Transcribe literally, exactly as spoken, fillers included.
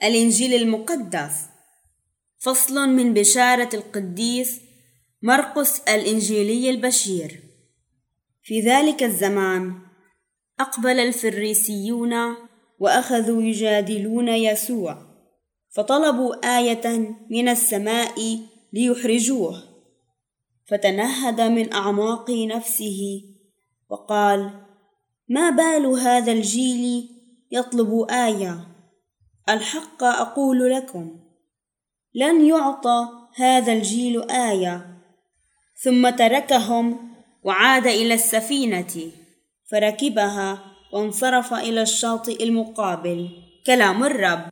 الإنجيل المقدس. فصل من بشارة القديس مرقس الإنجيلي البشير. في ذلك الزمان أقبل الفريسيون وأخذوا يجادلون يسوع، فطلبوا آية من السماء ليحرجوه، فتنهد من أعماق نفسه وقال: ما بال هذا الجيل يطلب آية؟ الحق أقول لكم، لن يعطى هذا الجيل آية. ثم تركهم وعاد إلى السفينة، فركبها وانصرف إلى الشاطئ المقابل. كلام الرب.